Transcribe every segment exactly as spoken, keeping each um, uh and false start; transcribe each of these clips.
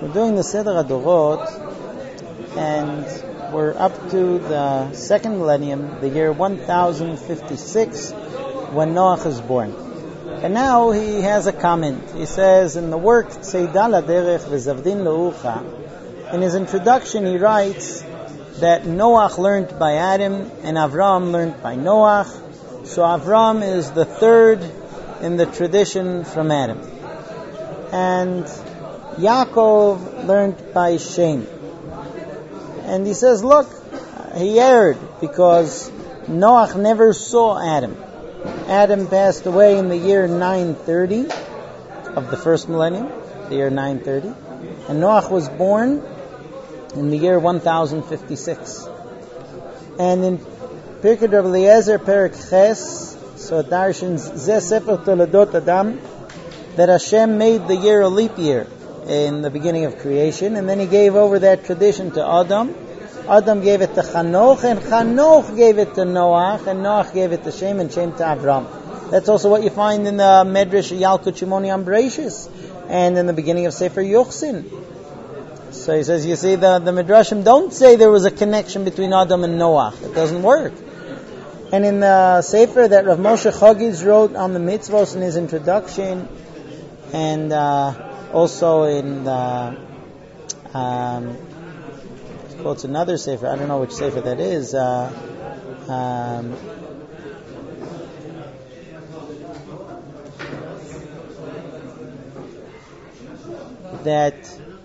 We're doing the Seder HaDorot, and we're up to the second millennium, the year one thousand fifty-six, when Noach is born. And now he has a comment. He says in the work Tzeidah Laderech V'Zavdin Leucha, in his introduction he writes that Noach learned by Adam and Avram learned by Noach. So Avram is the third in the tradition from Adam. And Yaakov learned by Shem. And he says, look, he erred because Noach never saw Adam. Adam passed away in the year nine thirty of the first millennium, the year nine thirty. And Noach was born in the year one thousand fifty-six. And in Pirkei Rabbi Eliezer, Perek Ches, so it darshans Zeh Sefer Toledot Adam, that Hashem made the year a leap year in the beginning of creation, and then he gave over that tradition to Adam. Adam gave it to Chanoch, and Chanoch gave it to Noach, and Noach gave it to Shem, and Shem to Avram. That's also what you find in the Medrash Yalkut Shimoni Ambratius, and in the beginning of Sefer Yochsin. So he says, you see, the, the Midrashim don't say there was a connection between Adam and Noach. It doesn't work. And in the Sefer that Rav Moshe Chogiz wrote on the mitzvos in his introduction, and uh, also in the um, quotes another sefer. I don't know which sefer that is. Uh, um, that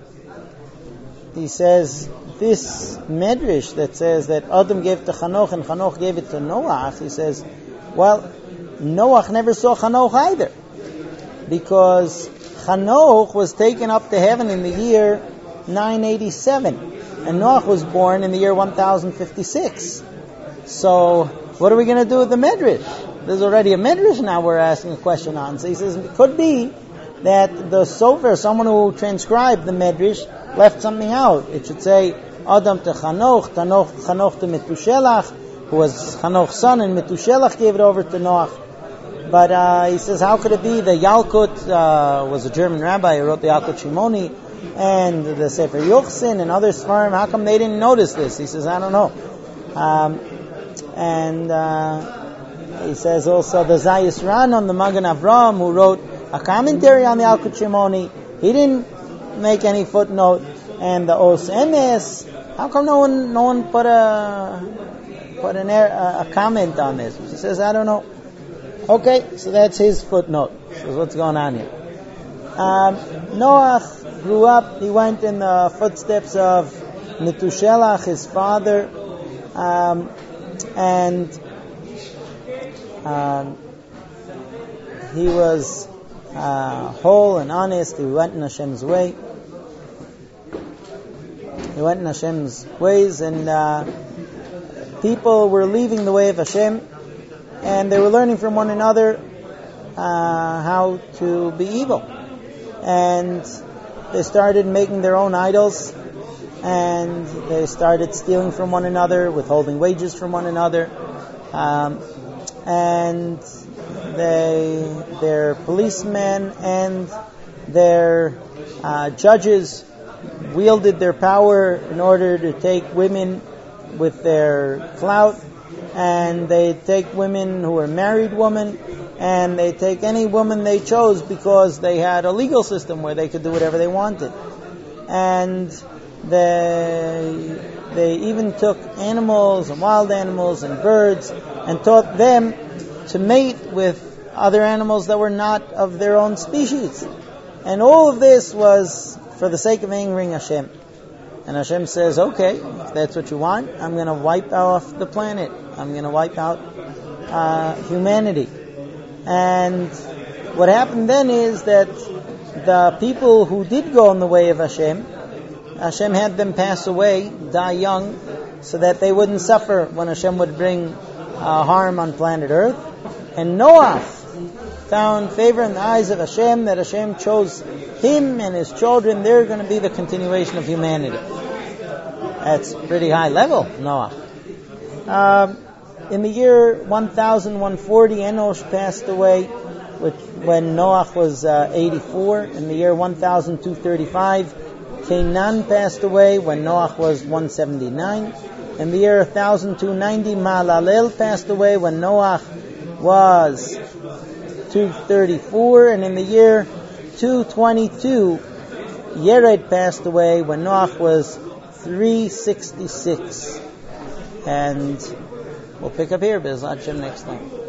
he says this medrash that says that Adam gave to Chanoch and Chanoch gave it to Noach. He says, well, Noach never saw Chanoch either, because Chanoch was taken up to heaven in the year nine eighty-seven. And Noach was born in the year one thousand fifty-six. So, what are we going to do with the Medrash? There's already a Medrash now we're asking a question on. So he says, it could be that the Sofer, someone who transcribed the Medrash, left something out. It should say, Adam to Chanoch, Chanoch, Chanoch to Metushelach, who was Chanoch's son, and Metushelach gave it over to Noach. But uh, he says, how could it be? The Yalkut uh, was a German rabbi who wrote the Yalkut Shimoni, and the Sefer Yochsin and other Sfarim, how come they didn't notice this? He says, I don't know. Um, and uh, he says also the Zayis Ran on the Magen Avram, who wrote a commentary on the Yalkut Shimoni, he didn't make any footnote. And the Os Emes, how come no one no one put a put an a, a comment on this? He says, I don't know. Okay, so that's his footnote. So what's going on here? Um, Noach grew up, he went in the footsteps of Metushelach, his father, um, and um, he was uh, whole and honest. He went in Hashem's way. He went in Hashem's ways, and uh, people were leaving the way of Hashem, and they were learning from one another uh, how to be evil. And they started making their own idols, and they started stealing from one another, withholding wages from one another, um, and they, their policemen and their uh, judges wielded their power in order to take women with their clout, and they take women who were married women, and they take any woman they chose because they had a legal system where they could do whatever they wanted. And they they even took animals and wild animals and birds and taught them to mate with other animals that were not of their own species. And all of this was for the sake of angering Hashem. And Hashem says, okay, if that's what you want, I'm going to wipe off the planet. I'm going to wipe out uh, humanity. And what happened then is that the people who did go in the way of Hashem, Hashem had them pass away, die young, so that they wouldn't suffer when Hashem would bring uh, harm on planet Earth. And Noah found favor in the eyes of Hashem, that Hashem chose him and his children. They're going to be the continuation of humanity. That's pretty high level, Noah. Um, in the year one thousand one hundred forty, Enosh passed away, which, when Noach was uh, eighty-four. In the year one thousand two hundred thirty-five, Canaan passed away when Noach was one seventy-nine. In the year one thousand two hundred ninety, Mahalalel passed away when Noach was two thirty-four. And in the year two twenty-two, Yered passed away when Noach was three sixty-six. And we'll pick up here, B'ezrat Hashem, next time.